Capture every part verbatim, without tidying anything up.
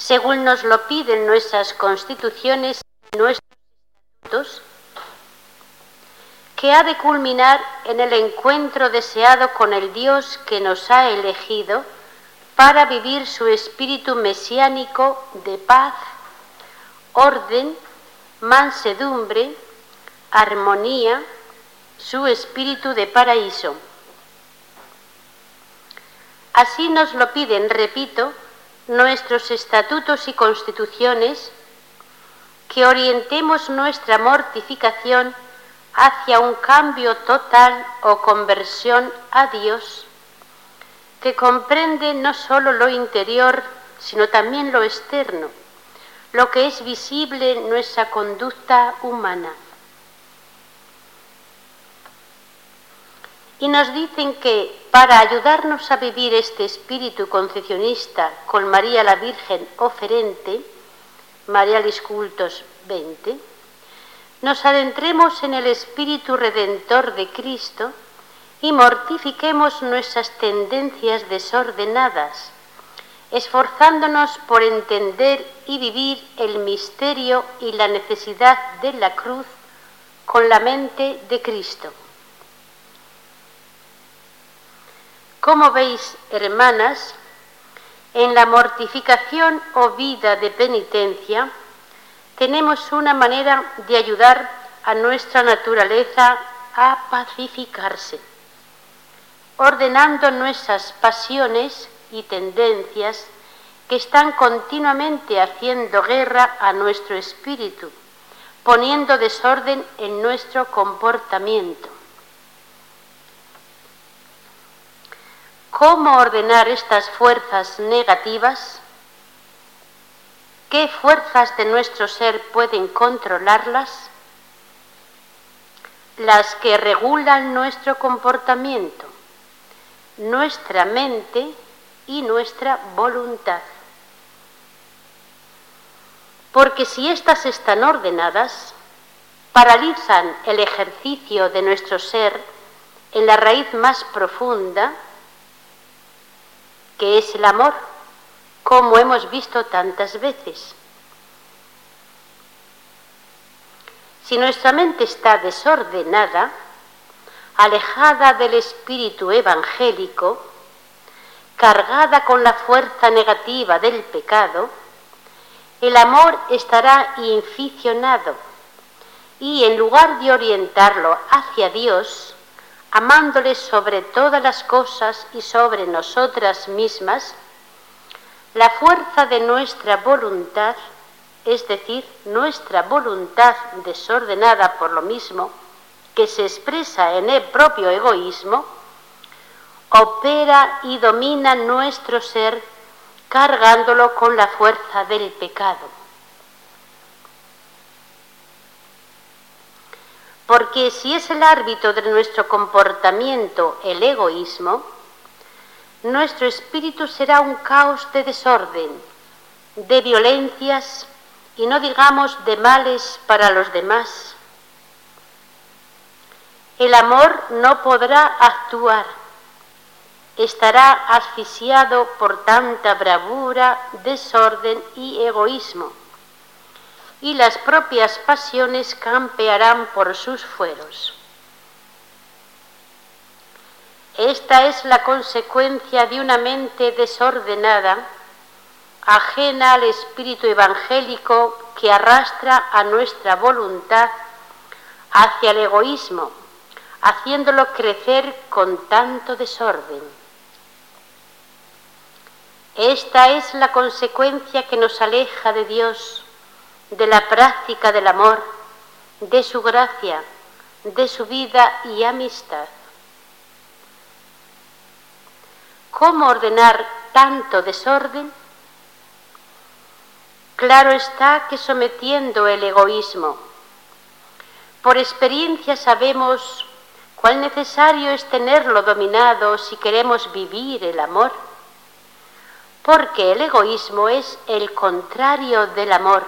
según nos lo piden nuestras constituciones y nuestros estatutos, que ha de culminar en el encuentro deseado con el Dios que nos ha elegido para vivir su espíritu mesiánico de paz, orden, mansedumbre, armonía, su espíritu de paraíso. Así nos lo piden, repito, nuestros estatutos y constituciones, que orientemos nuestra mortificación hacia un cambio total o conversión a Dios, que comprende no solo lo interior, sino también lo externo, lo que es visible en nuestra conducta humana. Y nos dicen que para ayudarnos a vivir este espíritu concepcionista con María la Virgen oferente, Marialis Cultos veinte, nos adentremos en el espíritu redentor de Cristo y mortifiquemos nuestras tendencias desordenadas, esforzándonos por entender y vivir el misterio y la necesidad de la cruz con la mente de Cristo. Como veis, hermanas, en la mortificación o vida de penitencia tenemos una manera de ayudar a nuestra naturaleza a pacificarse, ordenando nuestras pasiones y tendencias que están continuamente haciendo guerra a nuestro espíritu, poniendo desorden en nuestro comportamiento. ¿Cómo ordenar estas fuerzas negativas? ¿Qué fuerzas de nuestro ser pueden controlarlas? Las que regulan nuestro comportamiento, nuestra mente y nuestra voluntad. Porque si éstas están ordenadas, paralizan el ejercicio de nuestro ser en la raíz más profunda, que es el amor, como hemos visto tantas veces. Si nuestra mente está desordenada, alejada del espíritu evangélico, cargada con la fuerza negativa del pecado, el amor estará inficionado y en lugar de orientarlo hacia Dios, amándole sobre todas las cosas y sobre nosotras mismas, la fuerza de nuestra voluntad, es decir, nuestra voluntad desordenada por lo mismo, que se expresa en el propio egoísmo, opera y domina nuestro ser, cargándolo con la fuerza del pecado. Porque si es el árbitro de nuestro comportamiento el egoísmo, nuestro espíritu será un caos de desorden, de violencias y no digamos de males para los demás. El amor no podrá actuar, estará asfixiado por tanta bravura, desorden y egoísmo, y las propias pasiones campearán por sus fueros. Esta es la consecuencia de una mente desordenada, ajena al espíritu evangélico que arrastra a nuestra voluntad hacia el egoísmo, haciéndolo crecer con tanto desorden. Esta es la consecuencia que nos aleja de Dios, de la práctica del amor, de su gracia, de su vida y amistad. ¿Cómo ordenar tanto desorden? Claro está que sometiendo el egoísmo. Por experiencia sabemos cuán necesario es tenerlo dominado si queremos vivir el amor, porque el egoísmo es el contrario del amor.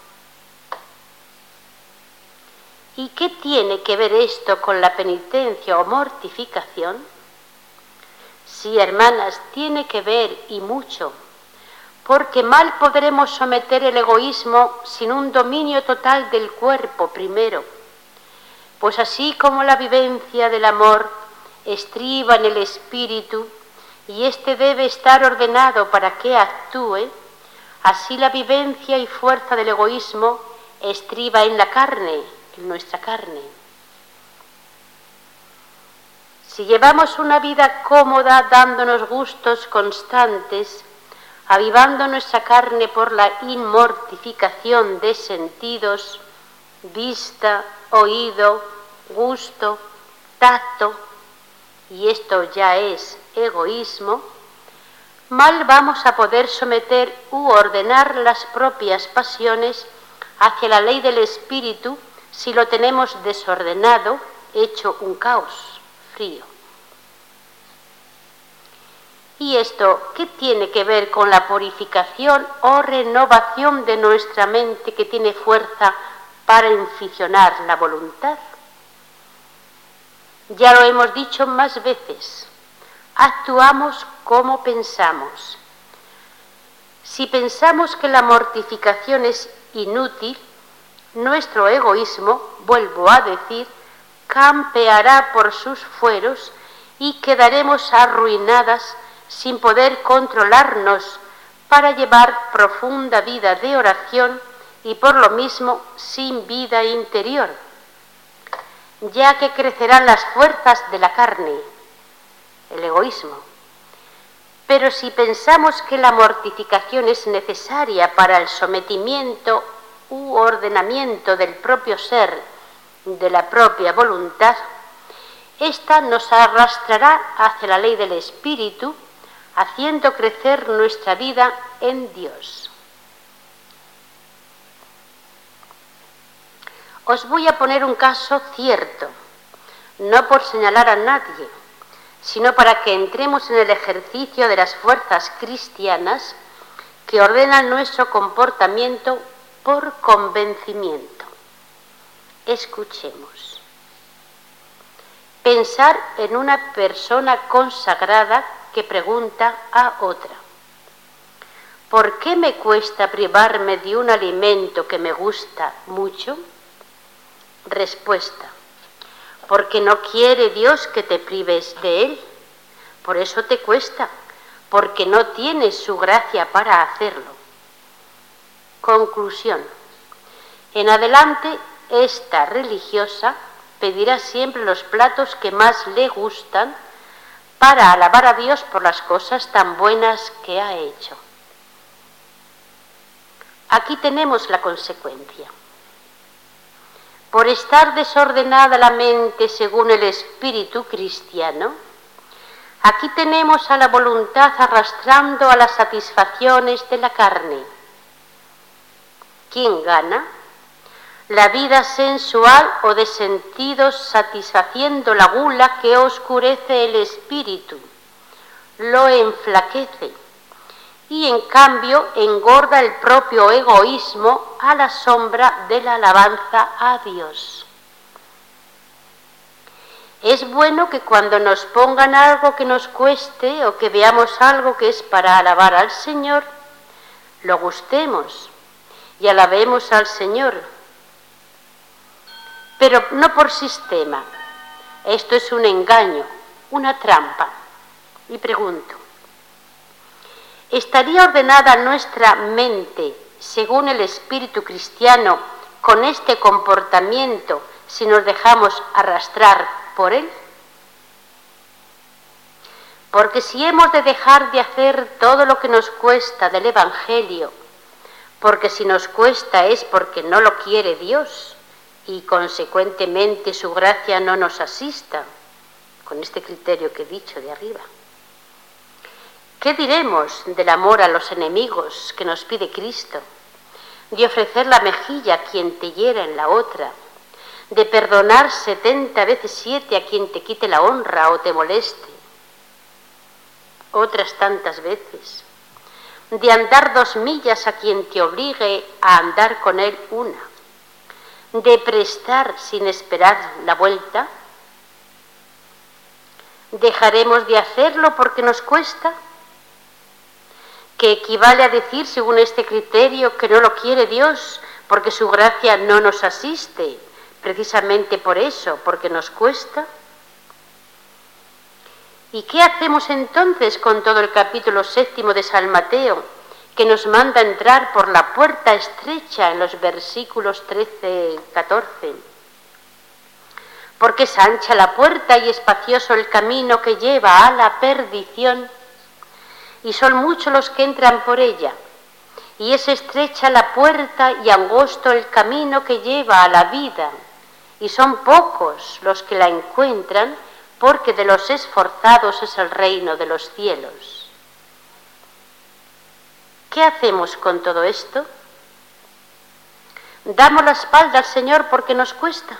¿Y qué tiene que ver esto con la penitencia o mortificación? Sí, hermanas, tiene que ver y mucho, porque mal podremos someter el egoísmo sin un dominio total del cuerpo primero, pues así como la vivencia del amor estriba en el espíritu y éste debe estar ordenado para que actúe, así la vivencia y fuerza del egoísmo estriba en la carne, en nuestra carne. Si llevamos una vida cómoda dándonos gustos constantes, avivando nuestra carne por la inmortificación de sentidos, vista, oído, gusto, tacto, y esto ya es egoísmo, mal vamos a poder someter u ordenar las propias pasiones hacia la ley del espíritu si lo tenemos desordenado, hecho un caos frío. ¿Y esto qué tiene que ver con la purificación o renovación de nuestra mente que tiene fuerza para inficionar la voluntad? Ya lo hemos dicho más veces, actuamos como pensamos. Si pensamos que la mortificación es inútil, nuestro egoísmo, vuelvo a decir, campeará por sus fueros y quedaremos arruinadas sin poder controlarnos para llevar profunda vida de oración y por lo mismo sin vida interior, ya que crecerán las fuerzas de la carne, el egoísmo. Pero si pensamos que la mortificación es necesaria para el sometimiento u ordenamiento del propio ser, de la propia voluntad, ésta nos arrastrará hacia la ley del espíritu, haciendo crecer nuestra vida en Dios. Os voy a poner un caso cierto, no por señalar a nadie, sino para que entremos en el ejercicio de las fuerzas cristianas que ordenan nuestro comportamiento por convencimiento. Escuchemos. Pensar en una persona consagrada que pregunta a otra: ¿por qué me cuesta privarme de un alimento que me gusta mucho? Respuesta: porque no quiere Dios que te prives de él, por eso te cuesta, porque no tienes su gracia para hacerlo. Conclusión: en adelante esta religiosa pedirá siempre los platos que más le gustan para alabar a Dios por las cosas tan buenas que ha hecho. Aquí tenemos la consecuencia. Por estar desordenada la mente según el espíritu cristiano, aquí tenemos a la voluntad arrastrando a las satisfacciones de la carne. ¿Quién gana? La vida sensual o de sentidos satisfaciendo la gula que oscurece el espíritu, lo enflaquece y en cambio engorda el propio egoísmo a la sombra de la alabanza a Dios. Es bueno que cuando nos pongan algo que nos cueste o que veamos algo que es para alabar al Señor, lo gustemos y alabemos al Señor, pero no por sistema. Esto es un engaño, una trampa. Y pregunto, ¿estaría ordenada nuestra mente según el espíritu cristiano con este comportamiento si nos dejamos arrastrar por él? Porque si hemos de dejar de hacer todo lo que nos cuesta del Evangelio, porque si nos cuesta es porque no lo quiere Dios, y consecuentemente su gracia no nos asista, con este criterio que he dicho de arriba. ¿Qué diremos del amor a los enemigos que nos pide Cristo? De ofrecer la mejilla a quien te hiera en la otra, de perdonar setenta veces siete a quien te quite la honra o te moleste, otras tantas veces, de andar dos millas a quien te obligue a andar con él una, de prestar sin esperar la vuelta? ¿Dejaremos de hacerlo porque nos cuesta? que equivale a decir, según este criterio, que no lo quiere Dios porque su gracia no nos asiste, precisamente por eso, porque nos cuesta. ¿Y qué hacemos entonces con todo el capítulo séptimo de San Mateo, que nos manda entrar por la puerta estrecha en los versículos trece y catorce? Porque es ancha la puerta y espacioso el camino que lleva a la perdición, y son muchos los que entran por ella, y es estrecha la puerta y angosto el camino que lleva a la vida, y son pocos los que la encuentran, porque de los esforzados es el reino de los cielos. ¿Qué hacemos con todo esto? ¿Damos la espalda al Señor porque nos cuesta?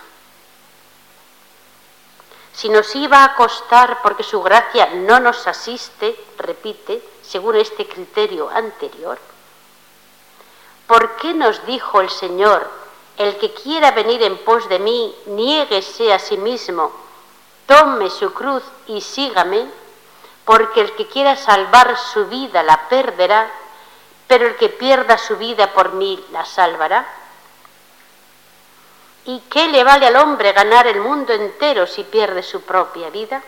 Si nos iba a costar porque su gracia no nos asiste, repite, según este criterio anterior, ¿por qué nos dijo el Señor, el que quiera venir en pos de mí, niéguese a sí mismo, tome su cruz y sígame, porque el que quiera salvar su vida la perderá, pero el que pierda su vida por mí la salvará? ¿Y qué le vale al hombre ganar el mundo entero si pierde su propia vida?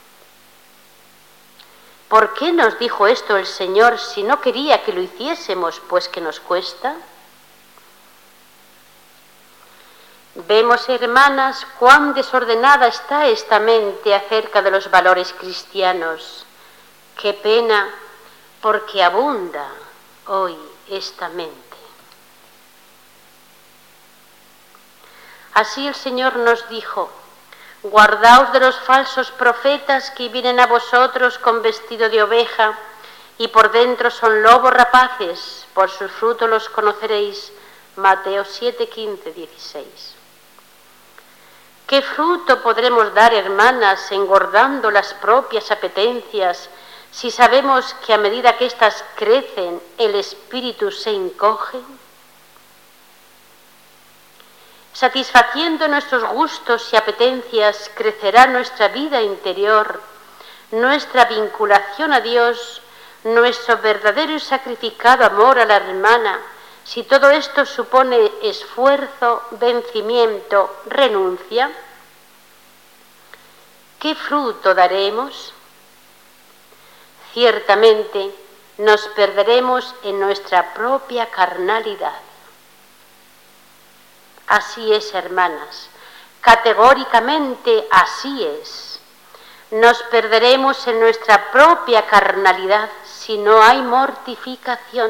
¿Por qué nos dijo esto el Señor si no quería que lo hiciésemos, pues que nos cuesta? Vemos, hermanas, cuán desordenada está esta mente acerca de los valores cristianos. Qué pena, porque abunda hoy esta mente. Así el Señor nos dijo: guardaos de los falsos profetas que vienen a vosotros con vestido de oveja y por dentro son lobos rapaces, por sus frutos los conoceréis. Mateo siete, quince, dieciséis. ¿Qué fruto podremos dar, hermanas, engordando las propias apetencias, si sabemos que a medida que éstas crecen, el espíritu se encoge? Satisfaciendo nuestros gustos y apetencias, crecerá nuestra vida interior, nuestra vinculación a Dios, nuestro verdadero y sacrificado amor a la hermana, si todo esto supone esfuerzo, vencimiento, renuncia. ¿Qué fruto daremos? Ciertamente nos perderemos en nuestra propia carnalidad. Así es, hermanas, categóricamente así es. Nos perderemos en nuestra propia carnalidad si no hay mortificación.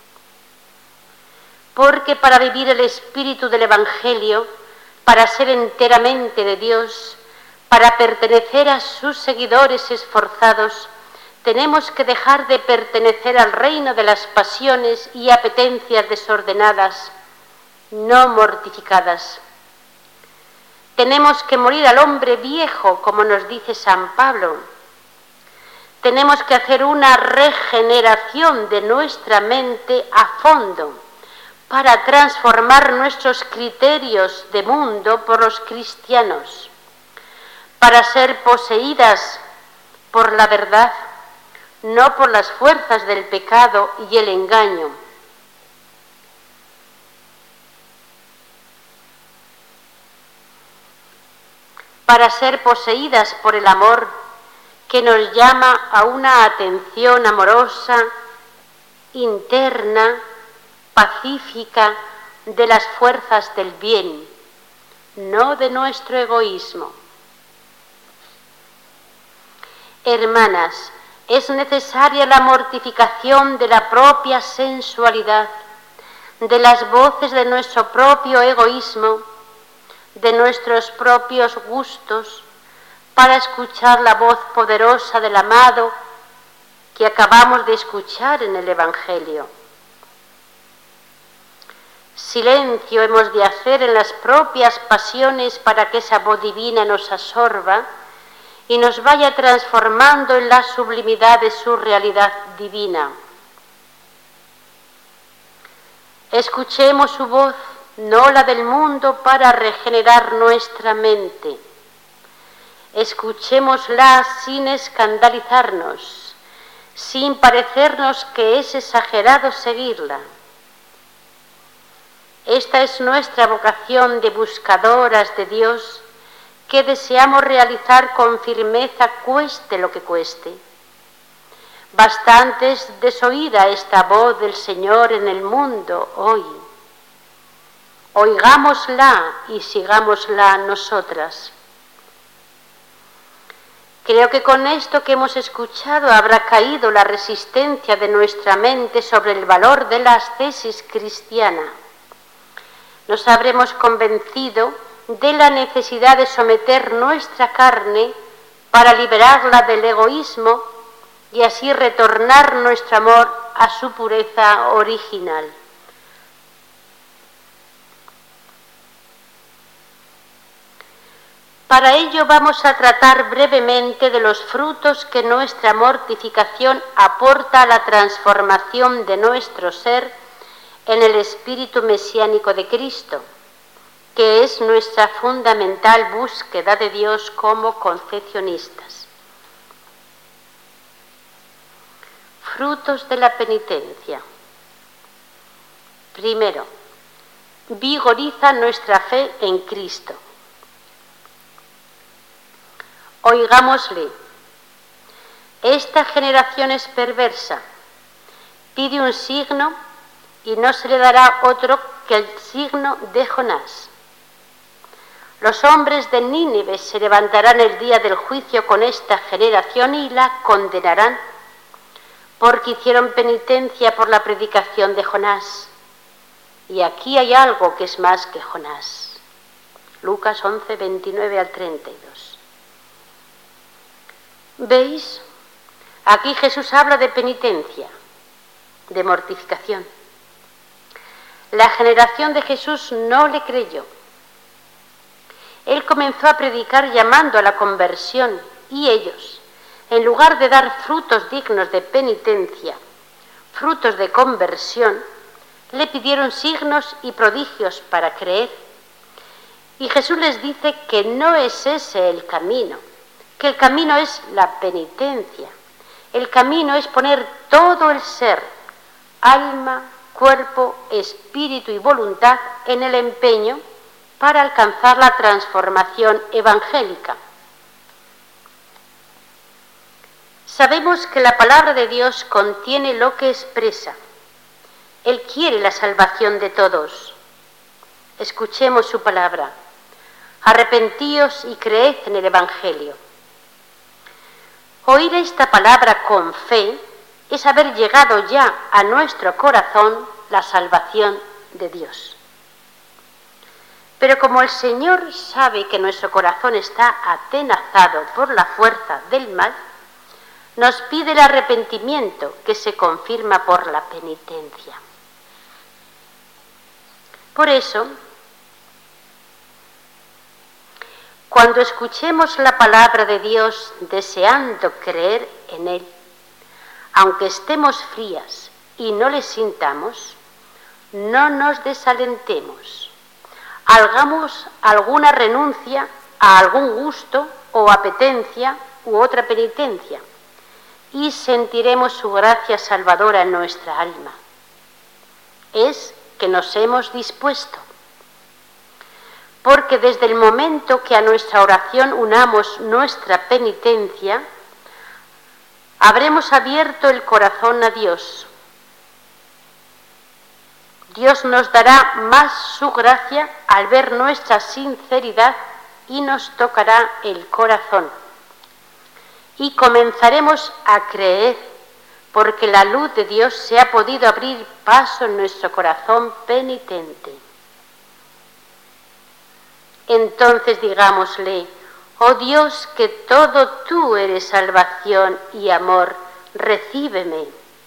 Porque para vivir el espíritu del Evangelio, para ser enteramente de Dios, para pertenecer a sus seguidores esforzados, tenemos que dejar de pertenecer al reino de las pasiones y apetencias desordenadas, no mortificadas. Tenemos que morir al hombre viejo, como nos dice San Pablo. Tenemos que hacer una regeneración de nuestra mente a fondo para transformar nuestros criterios de mundo por los cristianos, para ser poseídas por la verdad, no por las fuerzas del pecado y el engaño. Para ser poseídas por el amor que nos llama a una atención amorosa, interna, pacífica de las fuerzas del bien, no de nuestro egoísmo. Hermanas, es necesaria la mortificación de la propia sensualidad, de las voces de nuestro propio egoísmo, de nuestros propios gustos, para escuchar la voz poderosa del amado que acabamos de escuchar en el Evangelio. Silencio hemos de hacer en las propias pasiones para que esa voz divina nos absorba y nos vaya transformando en la sublimidad de su realidad divina. Escuchemos su voz, no la del mundo, para regenerar nuestra mente. Escuchémosla sin escandalizarnos, sin parecernos que es exagerado seguirla. Esta es nuestra vocación de buscadoras de Dios, que deseamos realizar con firmeza, cueste lo que cueste. Bastante es desoír a esta voz del Señor en el mundo hoy. Oigámosla y sigámosla nosotras. Creo que con esto que hemos escuchado habrá caído la resistencia de nuestra mente sobre el valor de la ascesis cristiana. Nos habremos convencido de la necesidad de someter nuestra carne para liberarla del egoísmo y así retornar nuestro amor a su pureza original. Para ello vamos a tratar brevemente de los frutos que nuestra mortificación aporta a la transformación de nuestro ser en el espíritu mesiánico de Cristo, que es nuestra fundamental búsqueda de Dios como concepcionistas. Frutos de la penitencia. Primero, vigoriza nuestra fe en Cristo. Oigámosle. Esta generación es perversa. Pide un signo y no se le dará otro que el signo de Jonás. Los hombres de Nínive se levantarán el día del juicio con esta generación y la condenarán, porque hicieron penitencia por la predicación de Jonás. Y aquí hay algo que es más que Jonás. Lucas once, veintinueve al treinta y dos. ¿Veis? Aquí Jesús habla de penitencia, de mortificación. La generación de Jesús no le creyó. Él comenzó a predicar llamando a la conversión y ellos, en lugar de dar frutos dignos de penitencia, frutos de conversión, le pidieron signos y prodigios para creer. Y Jesús les dice que no es ese el camino, que el camino es la penitencia. El camino es poner todo el ser, alma, cuerpo, espíritu y voluntad en el empeño para alcanzar la transformación evangélica. Sabemos que la palabra de Dios contiene lo que expresa. Él quiere la salvación de todos. Escuchemos su palabra. Arrepentíos y creed en el Evangelio. Oír esta palabra con fe es haber llegado ya a nuestro corazón la salvación de Dios. Pero como el Señor sabe que nuestro corazón está atenazado por la fuerza del mal, nos pide el arrepentimiento que se confirma por la penitencia. Por eso, cuando escuchemos la palabra de Dios deseando creer en Él, aunque estemos frías y no le sintamos, no nos desalentemos. Hagamos alguna renuncia a algún gusto o apetencia u otra penitencia y sentiremos su gracia salvadora en nuestra alma. Es que nos hemos dispuesto. Porque desde el momento que a nuestra oración unamos nuestra penitencia, habremos abierto el corazón a Dios. Dios nos dará más su gracia al ver nuestra sinceridad y nos tocará el corazón. Y comenzaremos a creer, porque la luz de Dios se ha podido abrir paso en nuestro corazón penitente. Entonces digámosle: oh Dios, que todo tú eres salvación y amor, recíbeme.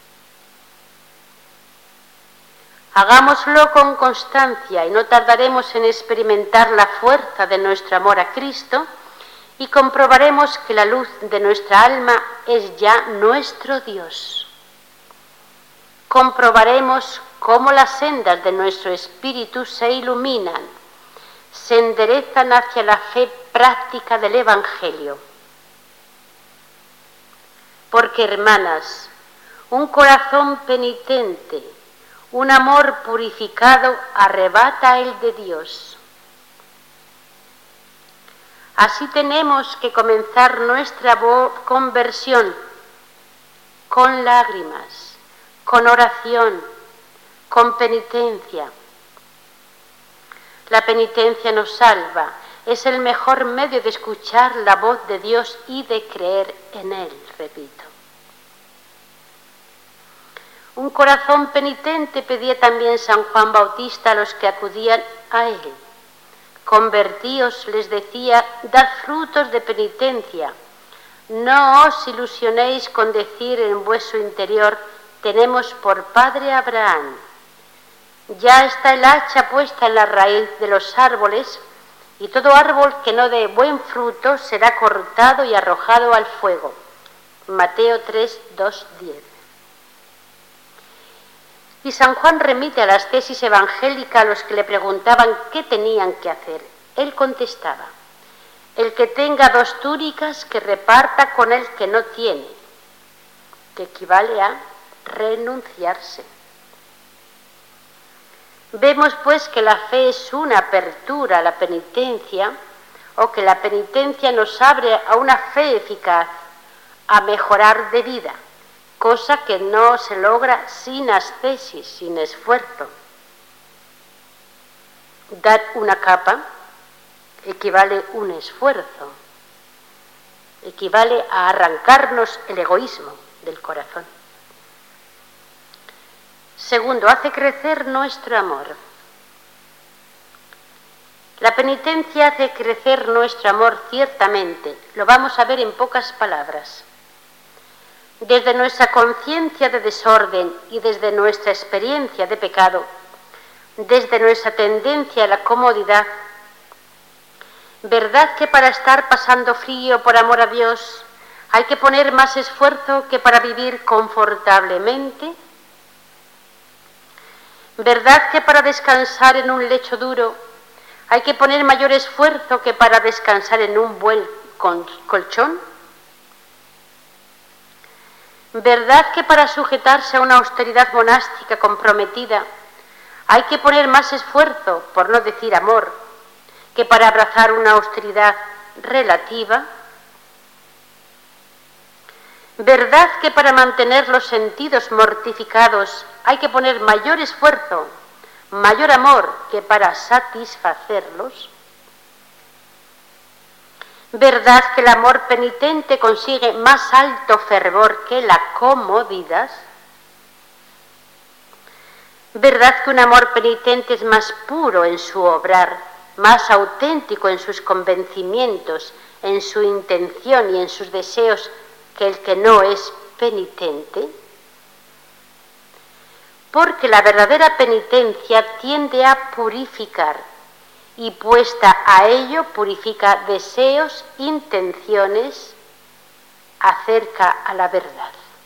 Hagámoslo con constancia y no tardaremos en experimentar la fuerza de nuestro amor a Cristo y comprobaremos que la luz de nuestra alma es ya nuestro Dios. Comprobaremos cómo las sendas de nuestro espíritu se iluminan, se enderezan hacia la fe práctica del Evangelio. Porque, hermanas, Un corazón penitente, un amor purificado arrebata el de Dios. Así tenemos que comenzar nuestra conversión con lágrimas, con oración, con penitencia. La penitencia nos salva, es el mejor medio de escuchar la voz de Dios y de creer en Él, repito. Un corazón penitente pedía también San Juan Bautista a los que acudían a Él. Convertíos, les decía, dad frutos de penitencia. No os ilusionéis con decir en vuestro interior, tenemos por padre a Abraham. Ya está el hacha puesta en la raíz de los árboles, y todo árbol que no dé buen fruto será cortado y arrojado al fuego. Mateo tres, dos, diez. Y San Juan remite a las tesis evangélicas a los que le preguntaban qué tenían que hacer. Él contestaba, el que tenga dos túnicas que reparta con el que no tiene, que equivale a renunciarse. Vemos pues que la fe es una apertura a la penitencia, o que la penitencia nos abre a una fe eficaz, a mejorar de vida, cosa que no se logra sin ascesis, sin esfuerzo. Dar una capa equivale a un esfuerzo, equivale a arrancarnos el egoísmo del corazón. Segundo, hace crecer nuestro amor. La penitencia hace crecer nuestro amor ciertamente, lo vamos a ver en pocas palabras. Desde nuestra conciencia de desorden y desde nuestra experiencia de pecado, desde nuestra tendencia a la comodidad, ¿verdad que para estar pasando frío por amor a Dios hay que poner más esfuerzo que para vivir confortablemente? ¿Verdad que para descansar en un lecho duro hay que poner mayor esfuerzo que para descansar en un buen colchón? ¿Verdad que para sujetarse a una austeridad monástica comprometida hay que poner más esfuerzo, por no decir amor, que para abrazar una austeridad relativa? ¿Verdad que para mantener los sentidos mortificados hay que poner mayor esfuerzo, mayor amor que para satisfacerlos? ¿Verdad que el amor penitente consigue más alto fervor que la comodidad? ¿Verdad que un amor penitente es más puro en su obrar, más auténtico en sus convencimientos, en su intención y en sus deseos que el que no es penitente? Porque la verdadera penitencia tiende a purificar, y puesta a ello purifica deseos, intenciones, acerca a la verdad.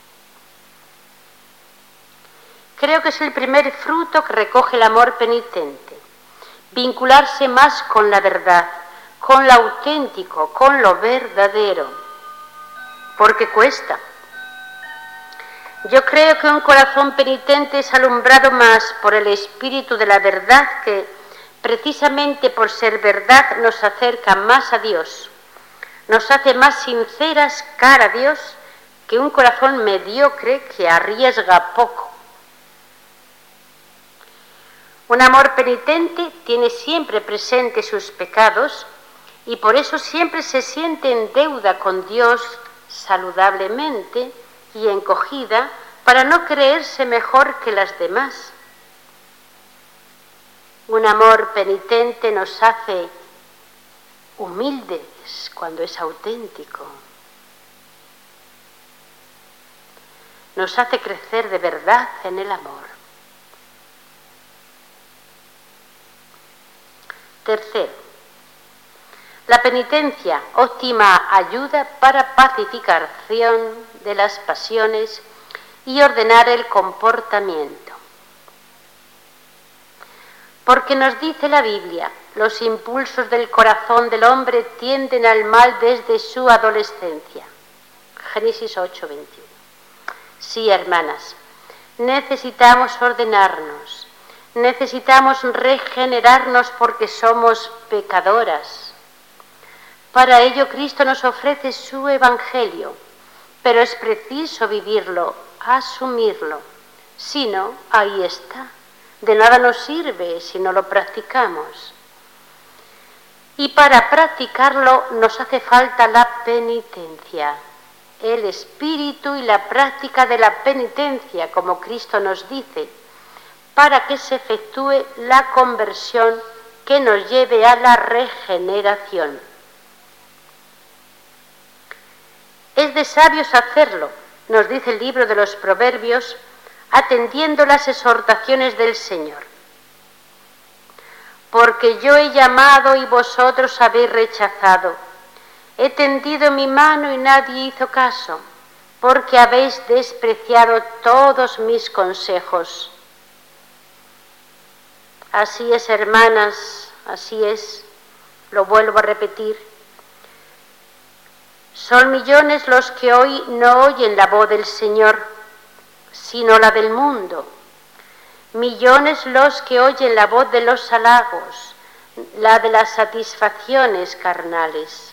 Creo que es el primer fruto que recoge el amor penitente, vincularse más con la verdad, con lo auténtico, con lo verdadero, porque cuesta. Yo creo que un corazón penitente es alumbrado más por el espíritu de la verdad que, precisamente por ser verdad, nos acerca más a Dios, nos hace más sinceras cara a Dios que un corazón mediocre que arriesga poco. Un amor penitente tiene siempre presente sus pecados y por eso siempre se siente en deuda con Dios saludablemente y encogida para no creerse mejor que las demás. Un amor penitente nos hace humildes cuando es auténtico. Nos hace crecer de verdad en el amor. Tercero, la penitencia, óptima ayuda para pacificación de las pasiones y ordenar el comportamiento. Porque nos dice la Biblia, los impulsos del corazón del hombre tienden al mal desde su adolescencia. Génesis ocho, veintiuno. Sí, hermanas, necesitamos ordenarnos, necesitamos regenerarnos porque somos pecadoras. Para ello Cristo nos ofrece su Evangelio, pero es preciso vivirlo, asumirlo. Si no, ahí está. De nada nos sirve si no lo practicamos. Y para practicarlo nos hace falta la penitencia, el espíritu y la práctica de la penitencia, como Cristo nos dice, para que se efectúe la conversión que nos lleve a la regeneración. Es de sabios hacerlo, nos dice el libro de los Proverbios, atendiendo las exhortaciones del Señor. Porque yo he llamado y vosotros habéis rechazado. He tendido mi mano y nadie hizo caso, porque habéis despreciado todos mis consejos. Así es, hermanas, así es, lo vuelvo a repetir. Son millones los que hoy no oyen la voz del Señor, sino la del mundo. Millones los que oyen la voz de los halagos, la de las satisfacciones carnales.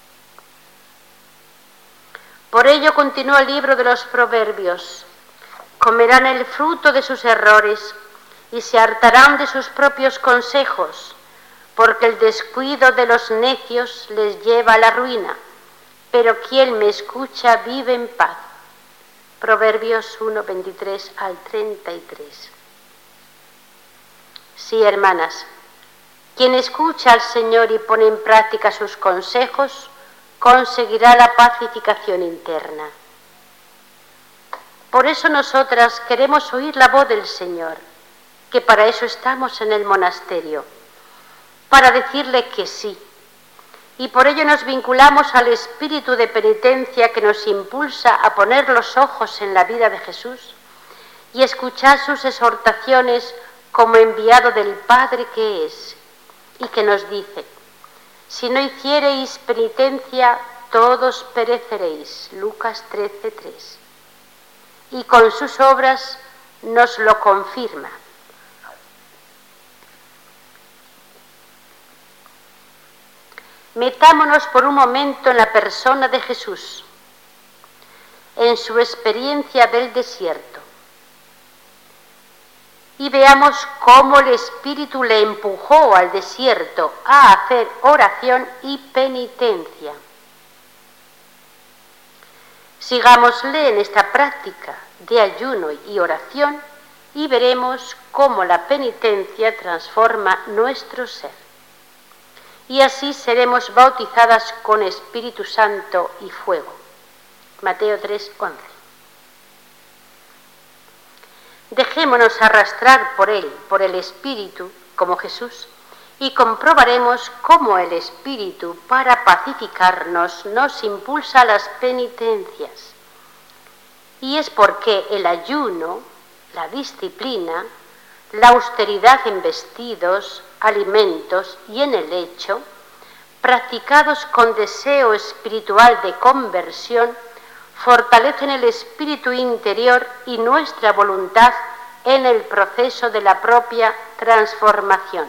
Por ello continúa el libro de los Proverbios. Comerán el fruto de sus errores y se hartarán de sus propios consejos, porque el descuido de los necios les lleva a la ruina, pero quien me escucha vive en paz. Proverbios uno, veintitrés al treinta y tres. Sí, hermanas, quien escucha al Señor y pone en práctica sus consejos, conseguirá la pacificación interna. Por eso nosotras queremos oír la voz del Señor, que para eso estamos en el monasterio, para decirle que sí. Y por ello nos vinculamos al espíritu de penitencia que nos impulsa a poner los ojos en la vida de Jesús y escuchar sus exhortaciones como enviado del Padre que es, y que nos dice: si no hiciereis penitencia, todos pereceréis. Lucas trece, tres. Y con sus obras nos lo confirma. Metámonos por un momento en la persona de Jesús, en su experiencia del desierto, y veamos cómo el Espíritu le empujó al desierto a hacer oración y penitencia. Sigámosle en esta práctica de ayuno y oración y veremos cómo la penitencia transforma nuestro ser. Y así seremos bautizadas con Espíritu Santo y fuego. Mateo tres, once. Dejémonos arrastrar por Él, por el Espíritu, como Jesús, y comprobaremos cómo el Espíritu, para pacificarnos, nos impulsa a las penitencias. Y es porque el ayuno, la disciplina, la austeridad en vestidos, alimentos y en el lecho, practicados con deseo espiritual de conversión, fortalecen el espíritu interior y nuestra voluntad en el proceso de la propia transformación.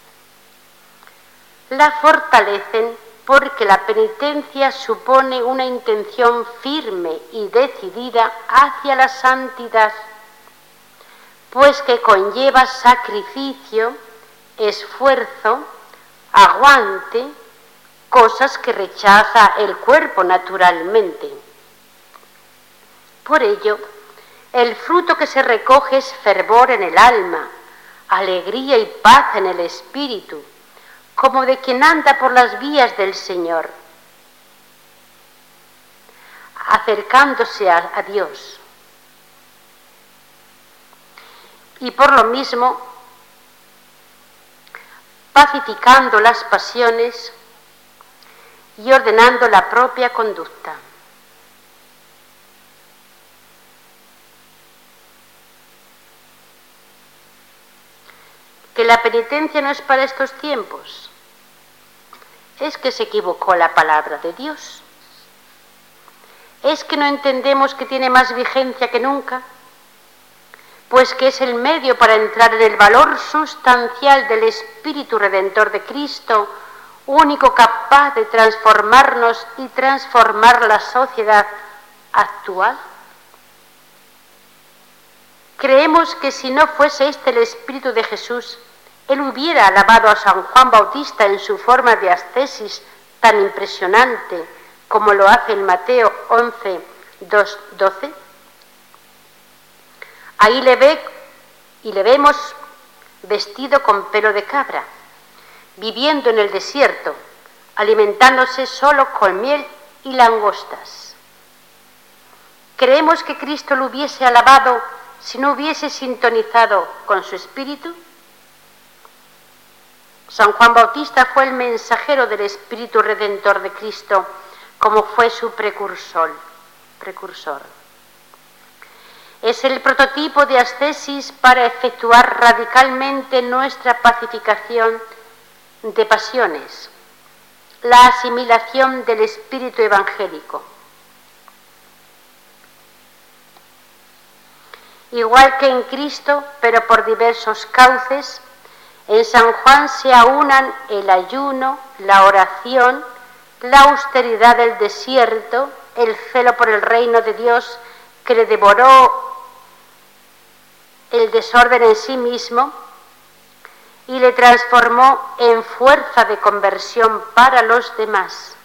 La fortalecen porque la penitencia supone una intención firme y decidida hacia la santidad, pues que conlleva sacrificio, esfuerzo, aguante, cosas que rechaza el cuerpo naturalmente. Por ello, el fruto que se recoge es fervor en el alma, alegría y paz en el espíritu, como de quien anda por las vías del Señor, acercándose a, a Dios. Y por lo mismo, pacificando las pasiones y ordenando la propia conducta. Que la penitencia no es para estos tiempos, es que se equivocó la palabra de Dios. ¿Es que no entendemos que tiene más vigencia que nunca? Pues que es el medio para entrar en el valor sustancial del Espíritu Redentor de Cristo, único capaz de transformarnos y transformar la sociedad actual. Creemos que si no fuese este el Espíritu de Jesús, Él hubiera alabado a San Juan Bautista en su forma de ascesis tan impresionante como lo hace en Mateo once, dos, doce. Ahí le ve y le vemos vestido con pelo de cabra, viviendo en el desierto, alimentándose solo con miel y langostas. ¿Creemos que Cristo lo hubiese alabado si no hubiese sintonizado con su espíritu? San Juan Bautista fue el mensajero del Espíritu Redentor de Cristo, como fue su precursor. precursor. Es el prototipo de ascesis para efectuar radicalmente nuestra pacificación de pasiones, la asimilación del espíritu evangélico. Igual que en Cristo, pero por diversos cauces, en San Juan se aunan el ayuno, la oración, la austeridad del desierto, el celo por el reino de Dios que le devoró el desorden en sí mismo y le transformó en fuerza de conversión para los demás.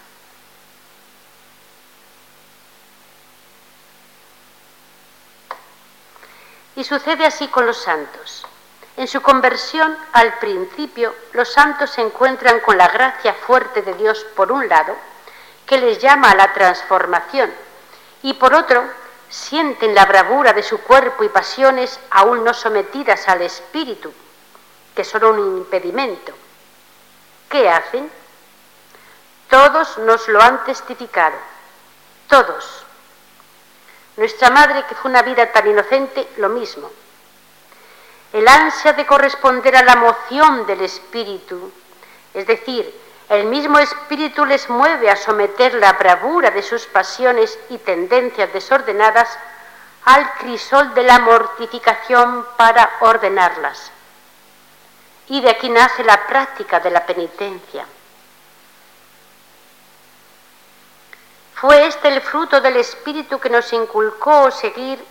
Y sucede así con los santos. En su conversión, al principio, los santos se encuentran con la gracia fuerte de Dios, por un lado, que les llama a la transformación, y por otro, sienten la bravura de su cuerpo y pasiones aún no sometidas al espíritu, que son un impedimento. ¿Qué hacen? Todos nos lo han testificado, todos. Nuestra madre, que fue una vida tan inocente, lo mismo. El ansia de corresponder a la moción del espíritu, es decir, el mismo espíritu les mueve a someter la bravura de sus pasiones y tendencias desordenadas al crisol de la mortificación para ordenarlas. Y de aquí nace la práctica de la penitencia. Fue este el fruto del espíritu que nos inculcó seguir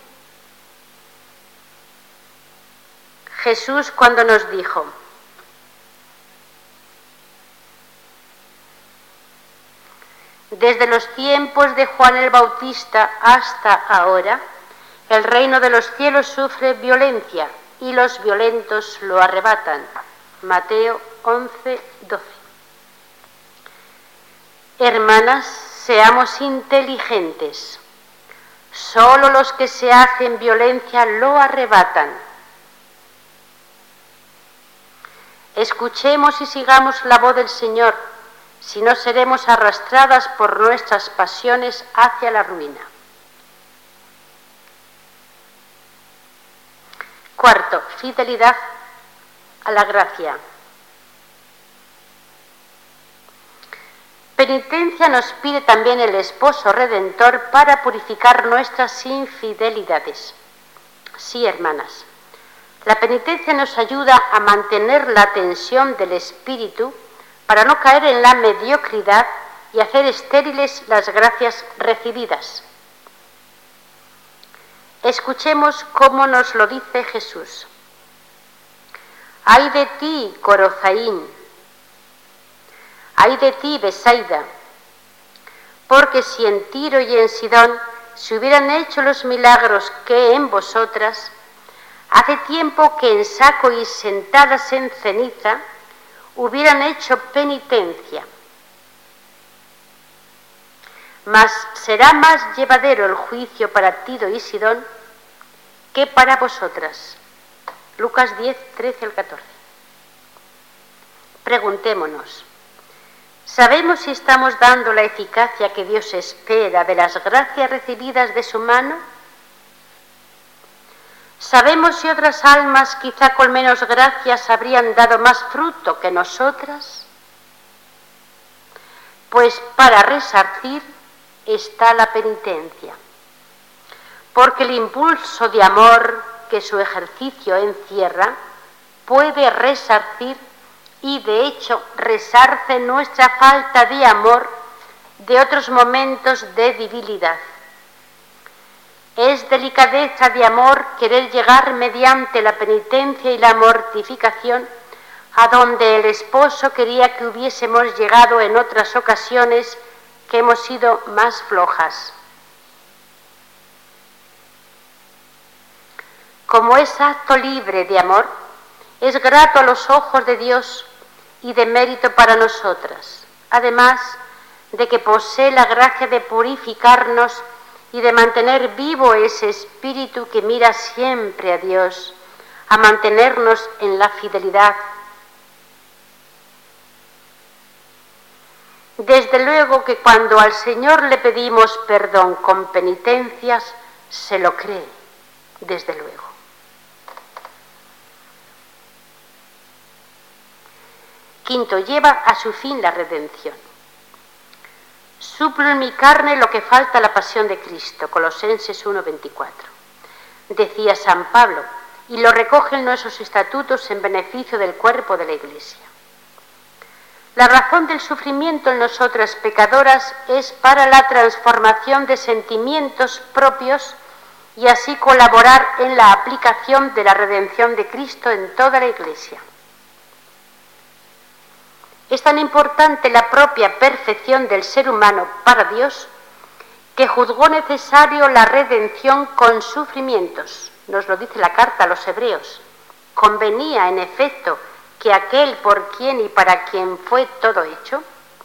Jesús cuando nos dijo: desde los tiempos de Juan el Bautista hasta ahora, el reino de los cielos sufre violencia y los violentos lo arrebatan. Mateo once, doce. Hermanas, seamos inteligentes. Solo los que se hacen violencia lo arrebatan. Escuchemos y sigamos la voz del Señor, si no seremos arrastradas por nuestras pasiones hacia la ruina. Cuarto, fidelidad a la gracia. Penitencia nos pide también el Esposo Redentor para purificar nuestras infidelidades. Sí, hermanas, la penitencia nos ayuda a mantener la tensión del espíritu para no caer en la mediocridad y hacer estériles las gracias recibidas. Escuchemos cómo nos lo dice Jesús. ¡Ay de ti, Corozaín! ¡Ay de ti, Besaida! Porque si en Tiro y en Sidón se hubieran hecho los milagros que en vosotras, hace tiempo que en saco y sentadas en ceniza hubieran hecho penitencia. Mas será más llevadero el juicio para Tiro y Sidón que para vosotras. Lucas diez, trece al catorce. Preguntémonos, ¿sabemos si estamos dando la eficacia que Dios espera de las gracias recibidas de su mano? ¿Sabemos si otras almas, quizá con menos gracias, habrían dado más fruto que nosotras? Pues para resarcir, está la penitencia, porque el impulso de amor que su ejercicio encierra puede resarcir y de hecho resarce nuestra falta de amor de otros momentos de debilidad. Es delicadeza de amor querer llegar mediante la penitencia y la mortificación a donde el esposo quería que hubiésemos llegado en otras ocasiones que hemos sido más flojas. Como es acto libre de amor, es grato a los ojos de Dios y de mérito para nosotras, además de que posee la gracia de purificarnos y de mantener vivo ese espíritu que mira siempre a Dios, a mantenernos en la fidelidad. Desde luego que cuando al Señor le pedimos perdón con penitencias, se lo cree, desde luego. Quinto, lleva a su fin la redención. Suplo en mi carne lo que falta a la pasión de Cristo, Colosenses uno veinticuatro. Decía San Pablo, y lo recogen nuestros estatutos en beneficio del cuerpo de la Iglesia. La razón del sufrimiento en nosotras pecadoras es para la transformación de sentimientos propios y así colaborar en la aplicación de la redención de Cristo en toda la Iglesia. Es tan importante la propia perfección del ser humano para Dios que juzgó necesario la redención con sufrimientos. Nos lo dice la carta a los Hebreos. Convenía, en efecto, que aquel por quien y para quien fue todo hecho,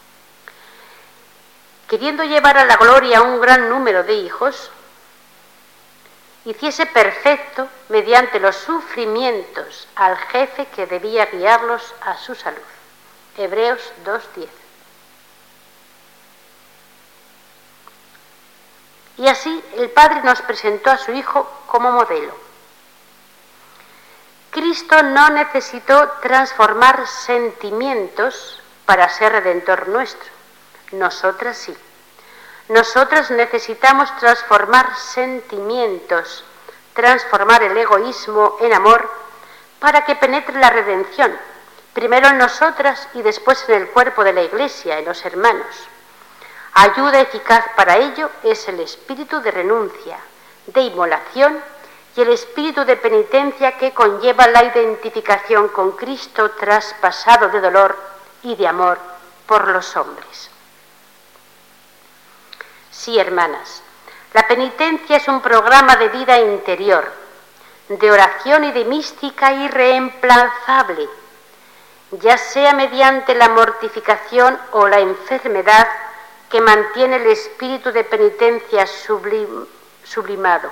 queriendo llevar a la gloria a un gran número de hijos, hiciese perfecto mediante los sufrimientos al jefe que debía guiarlos a su salud. Hebreos dos diez. Y así el Padre nos presentó a su Hijo como modelo. Cristo no necesitó transformar sentimientos para ser redentor nuestro. Nosotras sí. Nosotras necesitamos transformar sentimientos, transformar el egoísmo en amor para que penetre la redención, primero en nosotras y después en el cuerpo de la Iglesia, en los hermanos. Ayuda eficaz para ello es el espíritu de renuncia, de inmolación y el espíritu de penitencia que conlleva la identificación con Cristo traspasado de dolor y de amor por los hombres. Sí, hermanas, la penitencia es un programa de vida interior, de oración y de mística irreemplazable, ya sea mediante la mortificación o la enfermedad que mantiene el espíritu de penitencia sublim, sublimado,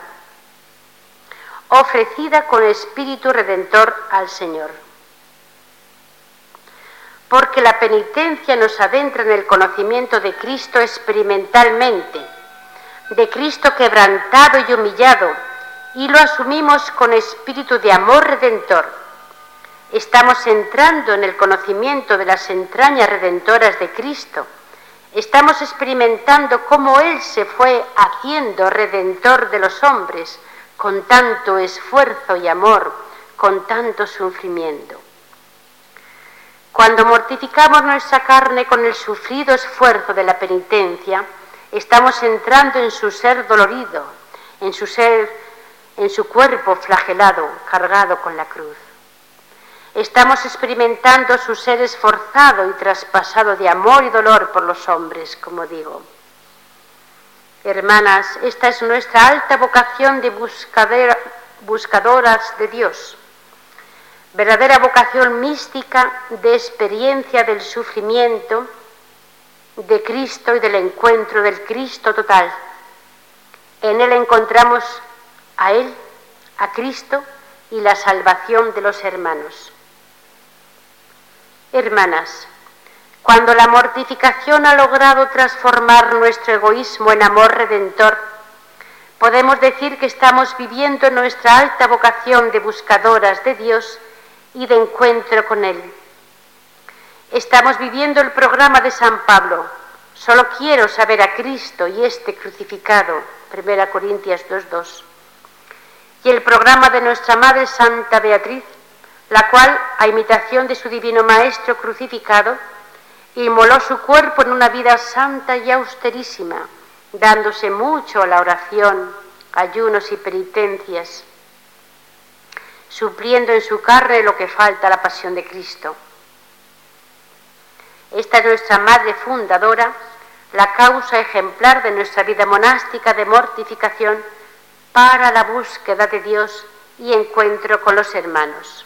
ofrecida con espíritu redentor al Señor. Porque la penitencia nos adentra en el conocimiento de Cristo experimentalmente, de Cristo quebrantado y humillado, y lo asumimos con espíritu de amor redentor. Estamos entrando en el conocimiento de las entrañas redentoras de Cristo. Estamos experimentando cómo Él se fue haciendo redentor de los hombres, con tanto esfuerzo y amor, con tanto sufrimiento. Cuando mortificamos nuestra carne con el sufrido esfuerzo de la penitencia, estamos entrando en su ser dolorido, en su ser, en su cuerpo flagelado, cargado con la cruz. Estamos experimentando su ser esforzado y traspasado de amor y dolor por los hombres, como digo. Hermanas, esta es nuestra alta vocación de buscadoras de Dios, verdadera vocación mística de experiencia del sufrimiento de Cristo y del encuentro del Cristo total. En Él encontramos a Él, a Cristo y la salvación de los hermanos. Hermanas, cuando la mortificación ha logrado transformar nuestro egoísmo en amor redentor, podemos decir que estamos viviendo nuestra alta vocación de buscadoras de Dios y de encuentro con Él. Estamos viviendo el programa de San Pablo, Solo quiero saber a Cristo y este crucificado, primera Corintios dos dos. Y el programa de nuestra Madre Santa Beatriz, la cual, a imitación de su divino Maestro crucificado, inmoló su cuerpo en una vida santa y austerísima, dándose mucho a la oración, ayunos y penitencias, supliendo en su carne lo que falta a la pasión de Cristo. Esta es nuestra Madre fundadora, la causa ejemplar de nuestra vida monástica de mortificación para la búsqueda de Dios y encuentro con los hermanos.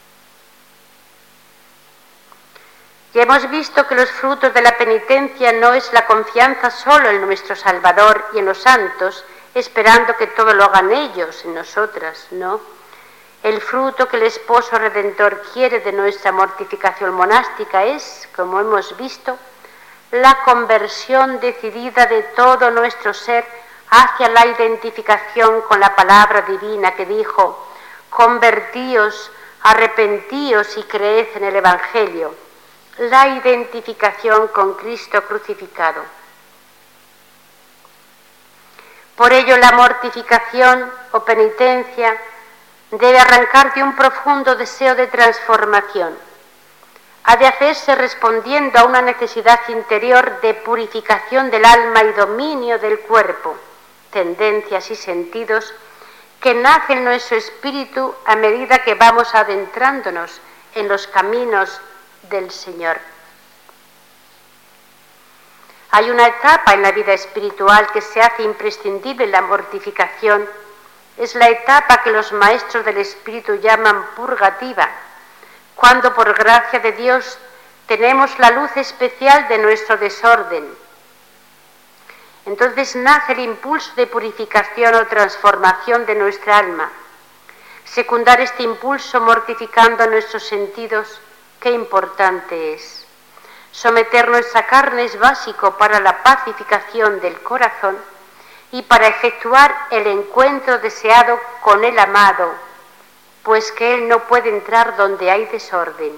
Ya hemos visto que los frutos de la penitencia no es la confianza solo en nuestro Salvador y en los santos, esperando que todo lo hagan ellos, en nosotras, no. El fruto que el esposo redentor quiere de nuestra mortificación monástica es, como hemos visto, la conversión decidida de todo nuestro ser hacia la identificación con la palabra divina que dijo: convertíos, arrepentíos y creed en el Evangelio. La identificación con Cristo crucificado. Por ello, la mortificación o penitencia debe arrancar de un profundo deseo de transformación. Ha de hacerse respondiendo a una necesidad interior de purificación del alma y dominio del cuerpo, tendencias y sentidos que nacen en nuestro espíritu a medida que vamos adentrándonos en los caminos del Señor. Hay una etapa en la vida espiritual que se hace imprescindible en la mortificación. Es la etapa que los maestros del espíritu llaman purgativa, cuando por gracia de Dios tenemos la luz especial de nuestro desorden. Entonces nace el impulso de purificación o transformación de nuestra alma. Secundar este impulso mortificando nuestros sentidos, qué importante es. Someter nuestra carne es básico para la pacificación del corazón y para efectuar el encuentro deseado con el amado, pues que Él no puede entrar donde hay desorden.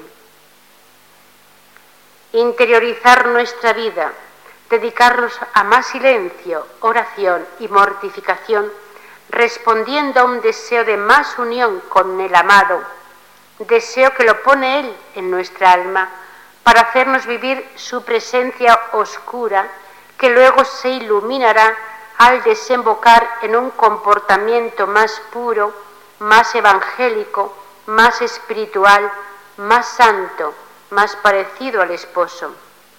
Interiorizar nuestra vida, dedicarnos a más silencio, oración y mortificación, respondiendo a un deseo de más unión con el amado, deseo que lo pone Él en nuestra alma, para hacernos vivir su presencia oscura, que luego se iluminará al desembocar en un comportamiento más puro, más evangélico, más espiritual, más santo, más parecido al esposo.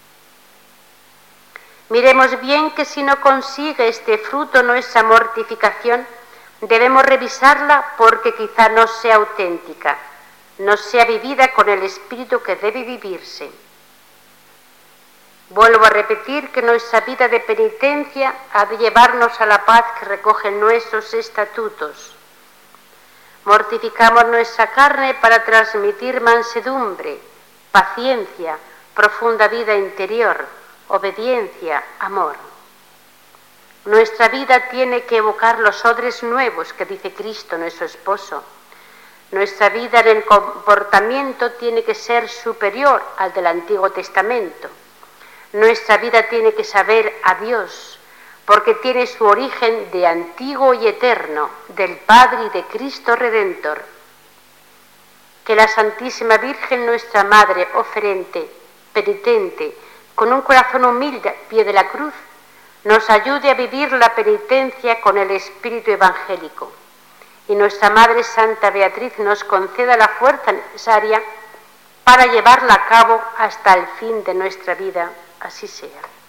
Miremos bien que si no consigue este fruto nuestra mortificación, debemos revisarla porque quizá no sea auténtica, no sea vivida con el espíritu que debe vivirse. Vuelvo a repetir que nuestra vida de penitencia ha de llevarnos a la paz que recogen nuestros estatutos. Mortificamos nuestra carne para transmitir mansedumbre, paciencia, profunda vida interior, obediencia, amor. Nuestra vida tiene que evocar los odres nuevos que dice Cristo, nuestro esposo. Nuestra vida en el comportamiento tiene que ser superior al del Antiguo Testamento. Nuestra vida tiene que saber a Dios, porque tiene su origen de antiguo y eterno, del Padre y de Cristo Redentor. Que la Santísima Virgen, nuestra Madre oferente, penitente, con un corazón humilde a pie de la cruz, nos ayude a vivir la penitencia con el espíritu evangélico. Y nuestra Madre Santa Beatriz nos conceda la fuerza necesaria para llevarla a cabo hasta el fin de nuestra vida. Así sea.